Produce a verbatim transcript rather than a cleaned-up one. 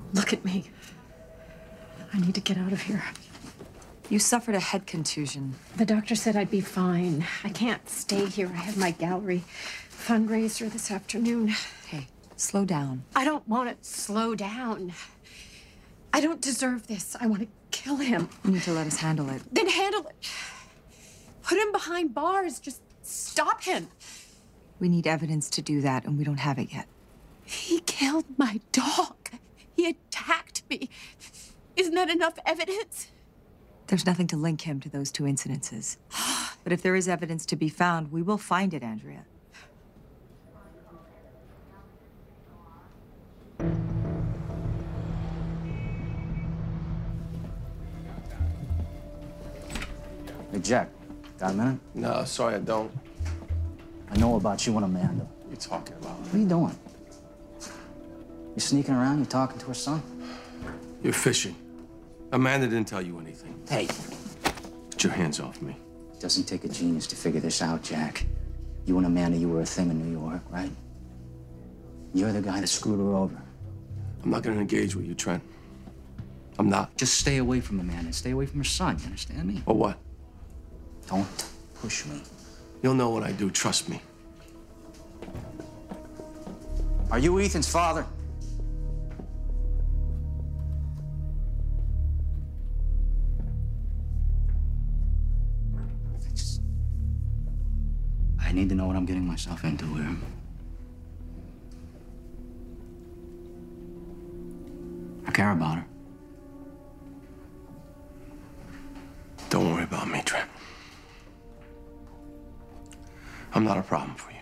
Look at me. I need to get out of here. You suffered a head contusion. The doctor said I'd be fine. I can't stay here. I have my gallery fundraiser this afternoon. Hey, slow down. I don't want to slow down. I don't deserve this. I want to kill him. You need to let us handle it. Then handle it. Put him behind bars. Just stop him. We need evidence to do that, and we don't have it yet. He killed my dog. He attacked me. Isn't that enough evidence? There's nothing to link him to those two incidences. But if there is evidence to be found, we will find it, Andrea. Hey, Jack, got a minute? No, sorry, I don't. I know about you and Amanda. What are you talking about? What are you doing? You sneaking around? You talking to her son? You're fishing. Amanda didn't tell you anything. Hey. Get your hands off me. It doesn't take a genius to figure this out, Jack. You and Amanda, you were a thing in New York, right? You're the guy that screwed her over. I'm not gonna engage with you, Trent. I'm not. Just stay away from Amanda and stay away from her son, you understand me? Or what? Don't push me. You'll know what I do, trust me. Are you Ethan's father? I just... I need to know what I'm getting myself into here. I care about her. Don't worry about me, Trent. I'm not a problem for you.